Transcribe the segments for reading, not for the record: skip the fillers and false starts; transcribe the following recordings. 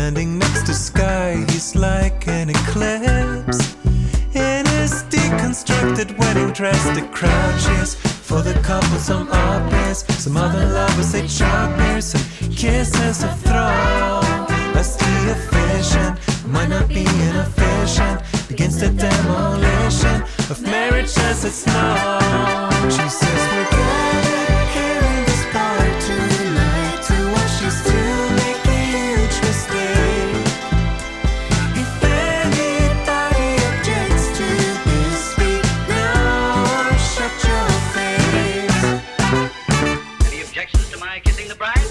Standing next to sky, he's like an eclipse. In his deconstructed wedding dress, the crowd cheers for the couple, some obvious. Some other lovers, they chug beers and kisses of throne. As the efficient, might not be inefficient, begins the demolition of marriage as it's known. She says we're gathered here in this bar tonight to watch these two make a huge mistake. If anybody objects to this, speak now or shut your face. Any objections to my kissing the bride?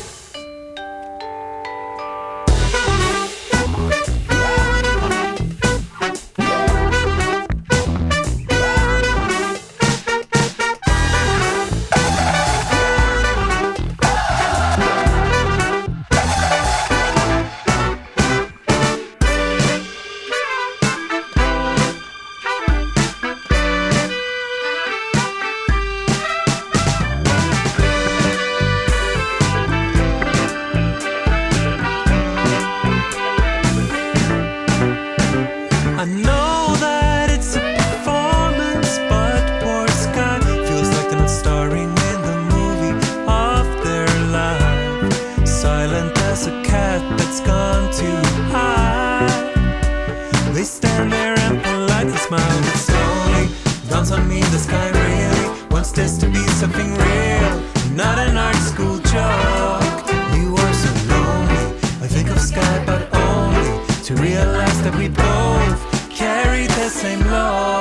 I know that it's a performance, but poor Sky feels like they're not starring in the movie of their life. Silent as a cat that's gone too high. They stand there and politely smile, but slowly dawns on me the Sky really wants this to be something real, not an art school joke. You are so lonely, I think of Sky, but only to realize that we both carry the same load.